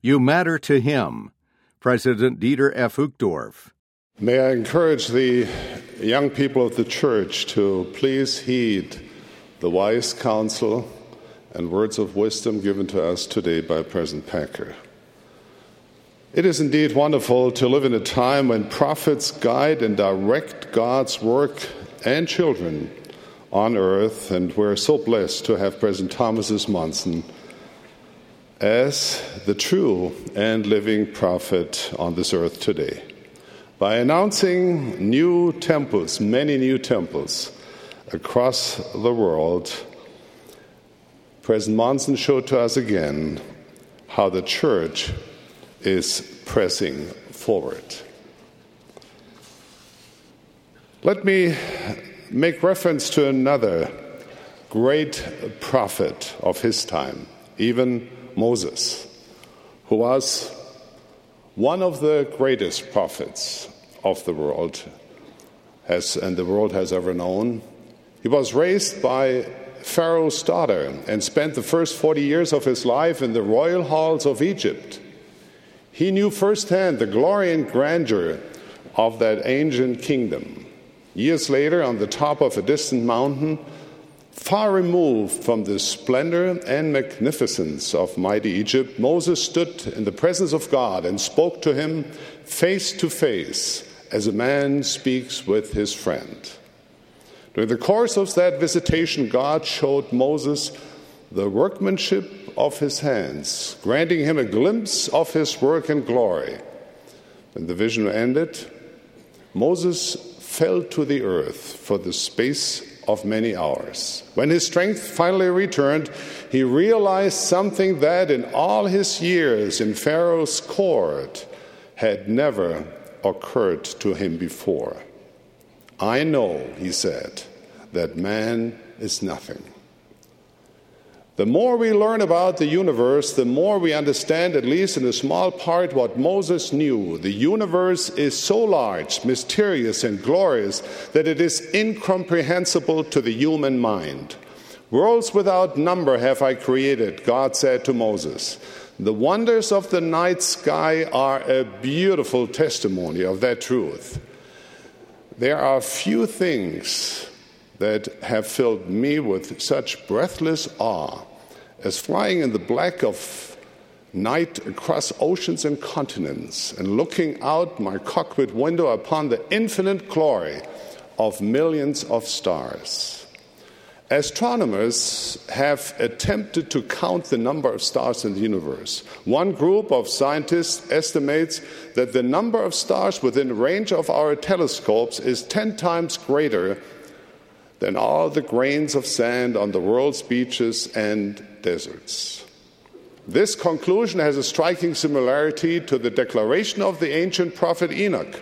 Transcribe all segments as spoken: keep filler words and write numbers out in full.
You matter to him. President Dieter F. Uchtdorf. May I encourage the young people of the church to please heed the wise counsel and words of wisdom given to us today by President Packer. It is indeed wonderful to live in a time when prophets guide and direct God's work and children on earth, and we're so blessed to have President Thomas S. Monson as the true and living prophet on this earth today. By announcing new temples, many new temples across the world, President Monson showed to us again how the church is pressing forward. Let me make reference to another great prophet of his time, even Moses, who was one of the greatest prophets of the world has, and the world has ever known. He was raised by Pharaoh's daughter and spent the first forty years of his life in the royal halls of Egypt. He knew firsthand the glory and grandeur of that ancient kingdom. Years later, on the top of a distant mountain, far removed from the splendor and magnificence of mighty Egypt, Moses stood in the presence of God and spoke to him face to face as a man speaks with his friend. During the course of that visitation, God showed Moses the workmanship of his hands, granting him a glimpse of his work and glory. When the vision ended, Moses fell to the earth for the space of many hours. When his strength finally returned, he realized something that in all his years in Pharaoh's court had never occurred to him before. I know, he said, that man is nothing. The more we learn about the universe, the more we understand, at least in a small part, what Moses knew. The universe is so large, mysterious, and glorious that it is incomprehensible to the human mind. Worlds without number have I created, God said to Moses. The wonders of the night sky are a beautiful testimony of that truth. There are few things that have filled me with such breathless awe as flying in the black of night across oceans and continents and looking out my cockpit window upon the infinite glory of millions of stars. Astronomers have attempted to count the number of stars in the universe. One group of scientists estimates that the number of stars within range of our telescopes is ten times greater than all the grains of sand on the world's beaches and deserts. This conclusion has a striking similarity to the declaration of the ancient prophet Enoch.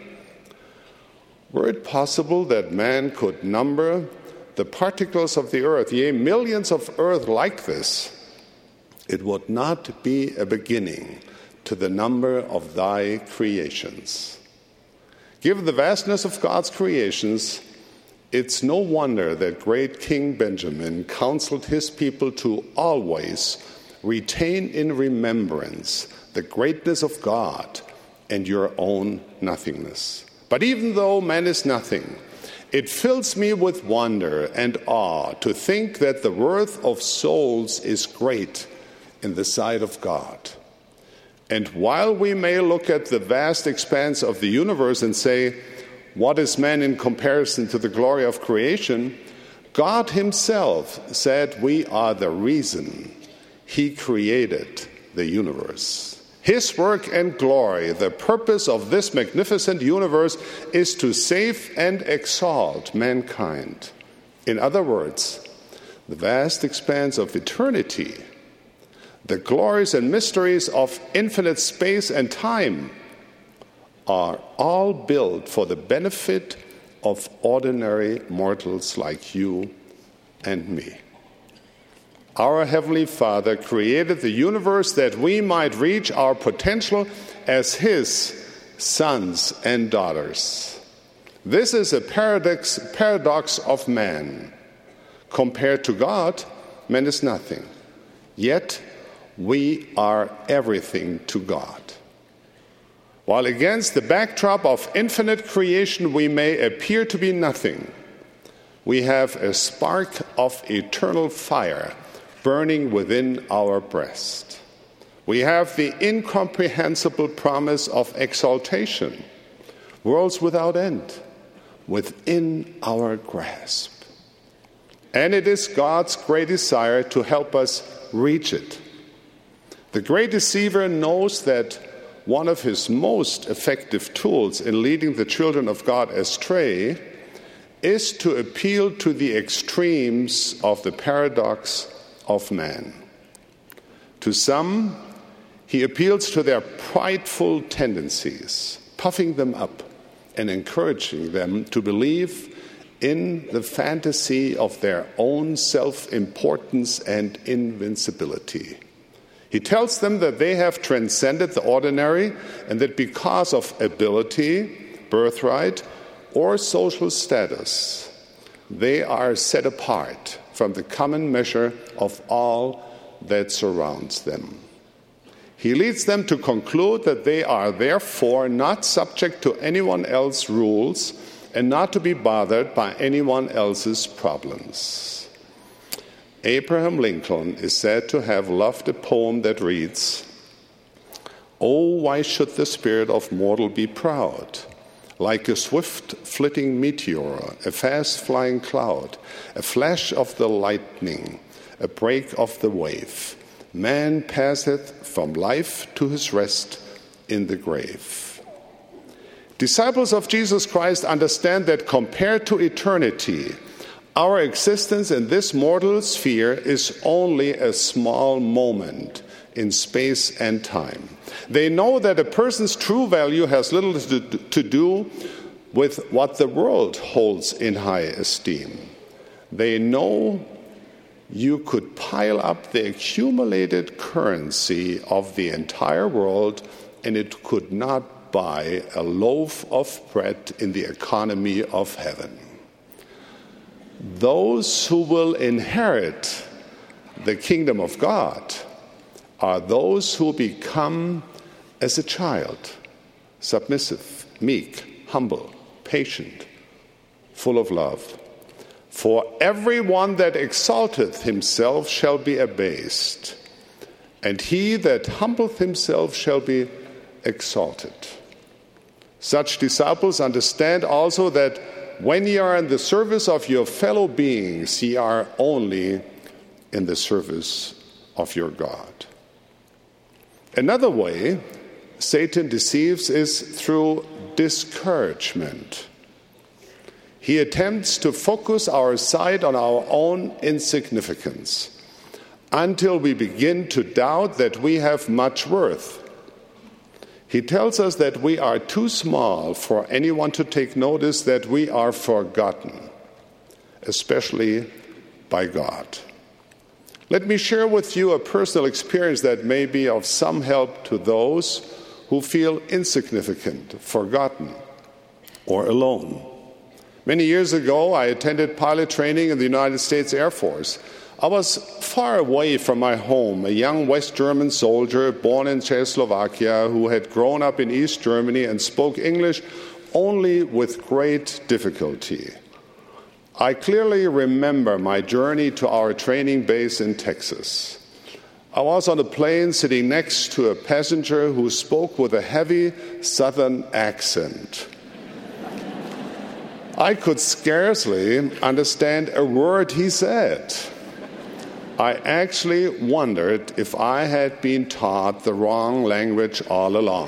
Were it possible that man could number the particles of the earth, yea, millions of earth like this, it would not be a beginning to the number of thy creations. Given the vastness of God's creations, it's no wonder that great King Benjamin counseled his people to always retain in remembrance the greatness of God and your own nothingness. But even though man is nothing, it fills me with wonder and awe to think that the worth of souls is great in the sight of God. And while we may look at the vast expanse of the universe and say, what is man in comparison to the glory of creation? God himself said we are the reason he created the universe. His work and glory, the purpose of this magnificent universe, is to save and exalt mankind. In other words, the vast expanse of eternity, the glories and mysteries of infinite space and time, are all built for the benefit of ordinary mortals like you and me. Our Heavenly Father created the universe that we might reach our potential as His sons and daughters. This is a paradox, paradox of man. Compared to God, man is nothing. Yet, we are everything to God. While against the backdrop of infinite creation we may appear to be nothing, we have a spark of eternal fire burning within our breast. We have the incomprehensible promise of exaltation, worlds without end, within our grasp. And it is God's great desire to help us reach it. The great deceiver knows that one of his most effective tools in leading the children of God astray is to appeal to the extremes of the paradox of man. To some, he appeals to their prideful tendencies, puffing them up and encouraging them to believe in the fantasy of their own self-importance and invincibility. He tells them that they have transcended the ordinary and that because of ability, birthright, or social status, they are set apart from the common measure of all that surrounds them. He leads them to conclude that they are therefore not subject to anyone else's rules and not to be bothered by anyone else's problems. Abraham Lincoln is said to have loved a poem that reads, "Oh, why should the spirit of mortal be proud? Like a swift flitting meteor, a fast flying cloud, a flash of the lightning, a break of the wave, man passeth from life to his rest in the grave." Disciples of Jesus Christ understand that compared to eternity, our existence in this mortal sphere is only a small moment in space and time. They know that a person's true value has little to do with what the world holds in high esteem. They know you could pile up the accumulated currency of the entire world and it could not buy a loaf of bread in the economy of heaven. Those who will inherit the kingdom of God are those who become as a child, submissive, meek, humble, patient, full of love. For everyone that exalteth himself shall be abased, and he that humbleth himself shall be exalted. Such disciples understand also that when ye are in the service of your fellow beings, ye are only in the service of your God. Another way Satan deceives is through discouragement. He attempts to focus our sight on our own insignificance until we begin to doubt that we have much worth. He tells us that we are too small for anyone to take notice, that we are forgotten, especially by God. Let me share with you a personal experience that may be of some help to those who feel insignificant, forgotten, or alone. Many years ago, I attended pilot training in the United States Air Force. I was far away from my home, a young West German soldier born in Czechoslovakia who had grown up in East Germany and spoke English only with great difficulty. I clearly remember my journey to our training base in Texas. I was on a plane sitting next to a passenger who spoke with a heavy Southern accent. I could scarcely understand a word he said. I actually wondered if I had been taught the wrong language all along.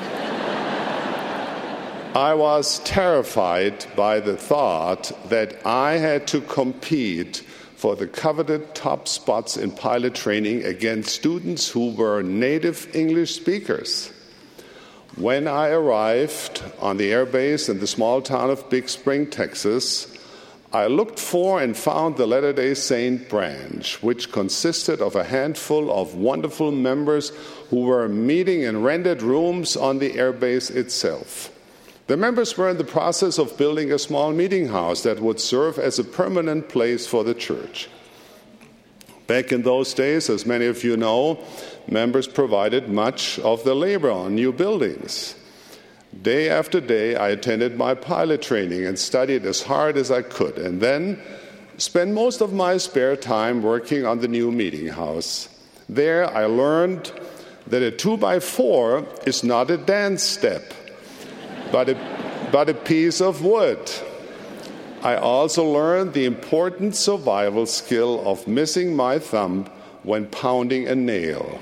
I was terrified by the thought that I had to compete for the coveted top spots in pilot training against students who were native English speakers. When I arrived on the airbase in the small town of Big Spring, Texas, I looked for and found the Latter-day Saint branch, which consisted of a handful of wonderful members who were meeting in rented rooms on the airbase itself. The members were in the process of building a small meeting house that would serve as a permanent place for the church. Back in those days, as many of you know, members provided much of the labor on new buildings. Day after day, I attended my pilot training and studied as hard as I could, and then spent most of my spare time working on the new meeting house. There, I learned that a two by four is not a dance step, but a, but a piece of wood. I also learned the important survival skill of missing my thumb when pounding a nail.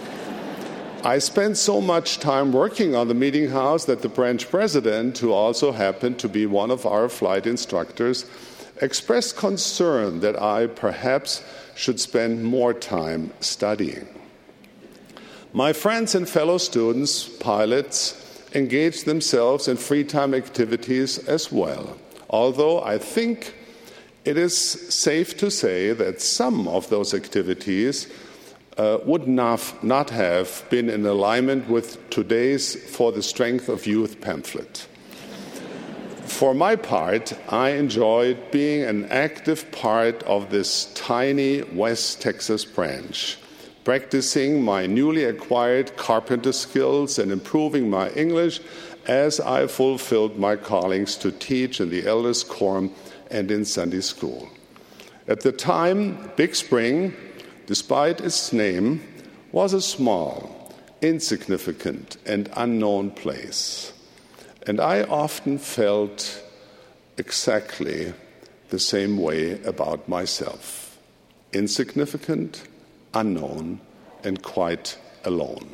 I spent so much time working on the meeting house that the branch president, who also happened to be one of our flight instructors, expressed concern that I perhaps should spend more time studying. My friends and fellow students, pilots, engaged themselves in free time activities as well, although I think it is safe to say that some of those activities uh, would not, not have been in alignment with today's For the Strength of Youth pamphlet. For my part, I enjoyed being an active part of this tiny West Texas branch, practicing my newly acquired carpenter skills and improving my English as I fulfilled my callings to teach in the elders' quorum and in Sunday school. At the time, Big Spring, despite its name, was a small, insignificant, and unknown place. And I often felt exactly the same way about myself. Insignificant, unknown, and quite alone.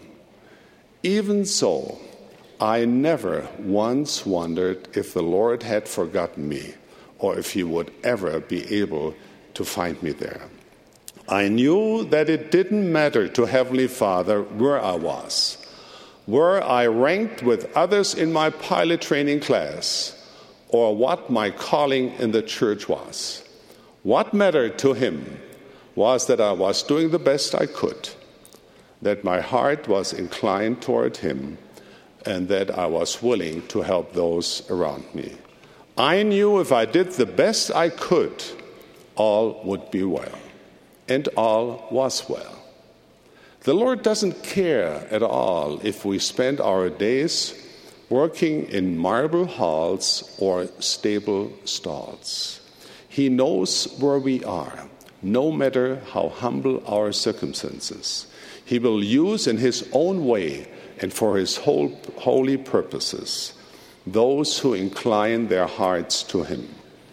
Even so, I never once wondered if the Lord had forgotten me or if he would ever be able to find me there. I knew that it didn't matter to Heavenly Father where I was, where I ranked with others in my pilot training class, or what my calling in the church was. What mattered to him was that I was doing the best I could, that my heart was inclined toward him, and that I was willing to help those around me. I knew if I did the best I could, all would be well, and all was well. The Lord doesn't care at all if we spend our days working in marble halls or stable stalls. He knows where we are, no matter how humble our circumstances. He will use in his own way and for his whole, holy purposes those who incline their hearts to him.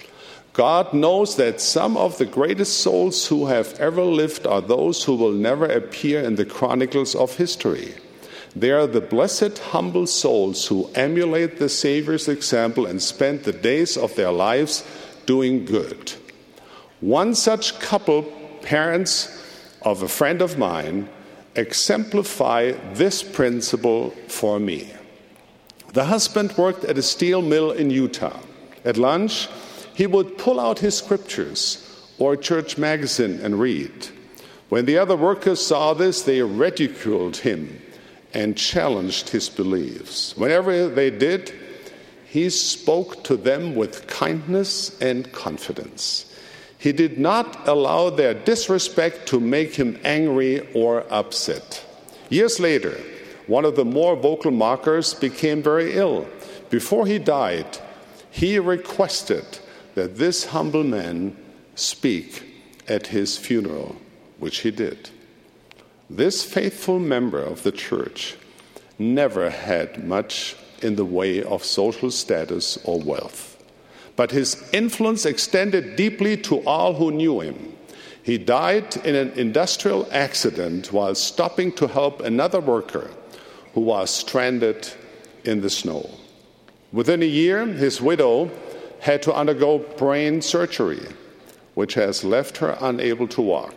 God knows that some of the greatest souls who have ever lived are those who will never appear in the chronicles of history. They are the blessed, humble souls who emulate the Savior's example and spend the days of their lives doing good. One such couple, parents of a friend of mine, exemplify this principle for me. The husband worked at a steel mill in Utah. At lunch, he would pull out his scriptures or a church magazine and read. When the other workers saw this, they ridiculed him and challenged his beliefs. Whenever they did, he spoke to them with kindness and confidence. He did not allow their disrespect to make him angry or upset. Years later, one of the more vocal mockers became very ill. Before he died, he requested that this humble man speak at his funeral, which he did. This faithful member of the church never had much in the way of social status or wealth, but his influence extended deeply to all who knew him. He died in an industrial accident while stopping to help another worker who was stranded in the snow. Within a year, his widow had to undergo brain surgery, which has left her unable to walk.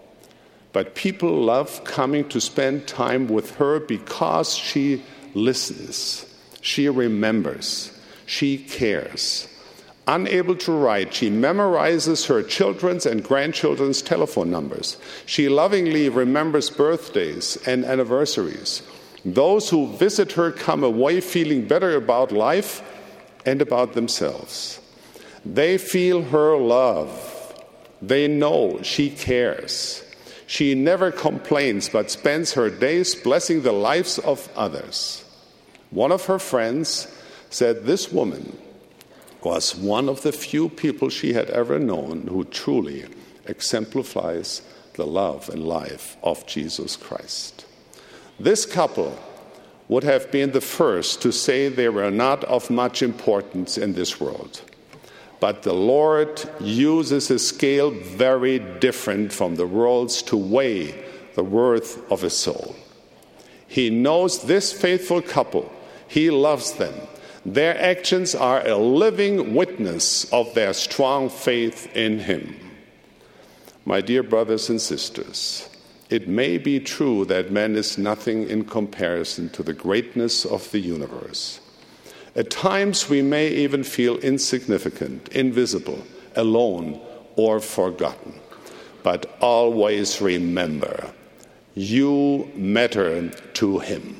But people love coming to spend time with her because she listens, she remembers, she cares. Unable to write, she memorizes her children's and grandchildren's telephone numbers. She lovingly remembers birthdays and anniversaries. Those who visit her come away feeling better about life and about themselves. They feel her love. They know she cares. She never complains, but spends her days blessing the lives of others. One of her friends said this woman was one of the few people she had ever known who truly exemplifies the love and life of Jesus Christ. This couple would have been the first to say they were not of much importance in this world. But the Lord uses a scale very different from the world's to weigh the worth of a soul. He knows this faithful couple. He loves them. Their actions are a living witness of their strong faith in Him. My dear brothers and sisters, it may be true that man is nothing in comparison to the greatness of the universe. At times we may even feel insignificant, invisible, alone, or forgotten. But always remember, you matter to Him.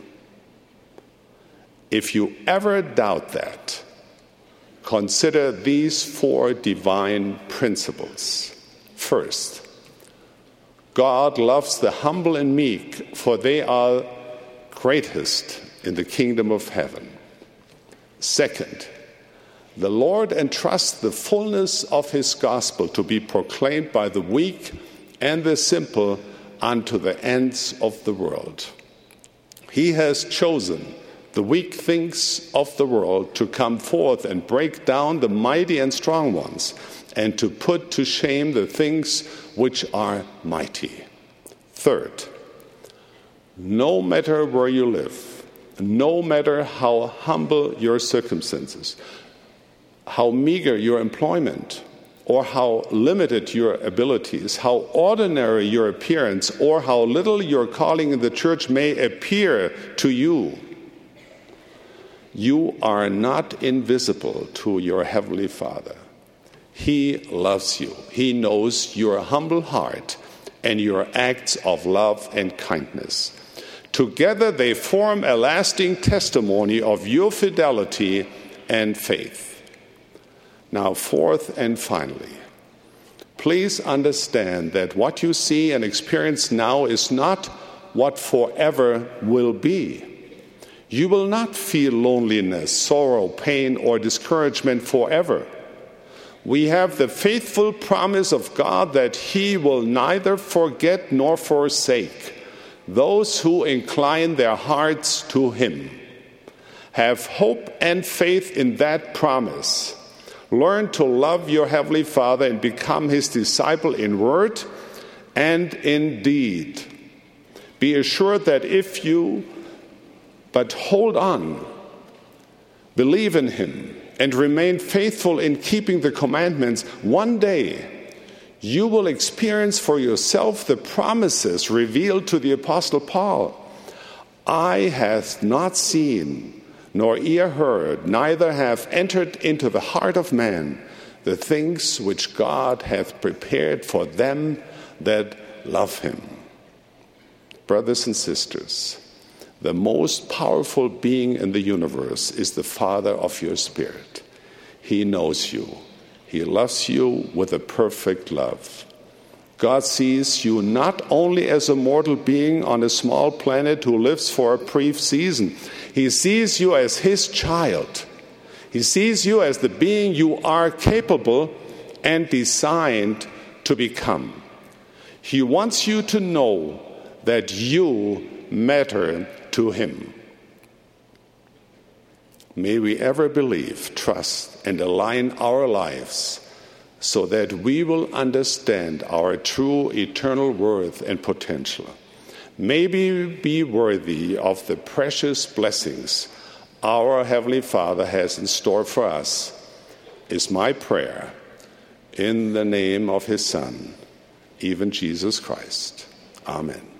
If you ever doubt that, consider these four divine principles. First, God loves the humble and meek, for they are greatest in the kingdom of heaven. Second, the Lord entrusts the fullness of His gospel to be proclaimed by the weak and the simple unto the ends of the world. He has chosen the weak things of the world to come forth and break down the mighty and strong ones, and to put to shame the things which are mighty. Third, no matter where you live, no matter how humble your circumstances, how meager your employment, or how limited your abilities, how ordinary your appearance, or how little your calling in the church may appear to you, you are not invisible to your Heavenly Father. He loves you. He knows your humble heart and your acts of love and kindness. Together they form a lasting testimony of your fidelity and faith. Now, fourth and finally, please understand that what you see and experience now is not what forever will be. You will not feel loneliness, sorrow, pain, or discouragement forever. We have the faithful promise of God that He will neither forget nor forsake those who incline their hearts to Him. Have hope and faith in that promise. Learn to love your Heavenly Father and become His disciple in word and in deed. Be assured that if you but hold on, believe in Him, and remain faithful in keeping the commandments, one day you will experience for yourself the promises revealed to the Apostle Paul. Eye hath not seen, nor ear heard, neither have entered into the heart of man the things which God hath prepared for them that love Him. Brothers and sisters, the most powerful being in the universe is the Father of your spirit. He knows you. He loves you with a perfect love. God sees you not only as a mortal being on a small planet who lives for a brief season. He sees you as His child. He sees you as the being you are capable and designed to become. He wants you to know that you matter to Him. May we ever believe, trust, and align our lives so that we will understand our true eternal worth and potential. May we be worthy of the precious blessings our Heavenly Father has in store for us, is my prayer, in the name of His Son, even Jesus Christ. Amen.